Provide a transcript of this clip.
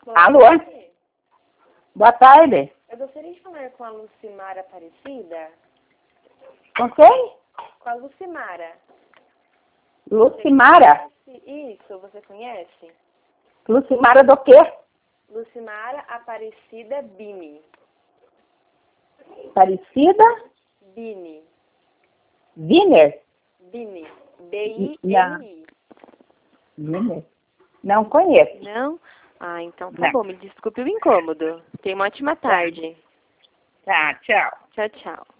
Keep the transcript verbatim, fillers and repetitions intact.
Alô? Boa tarde. Eu gostaria de falar com a Lucimara Aparecida. Com quem? Com a Lucimara. Lucimara? Isso, você conhece? Lucimara do quê? Lucimara Aparecida Bini. Aparecida? Bini. Wiener? Bini. B I N I. Wiener? Não conheço. Não? Ah, então tá Não. bom. Me desculpe o incômodo. Tenha uma ótima tarde. Tá, tchau. Tchau, tchau.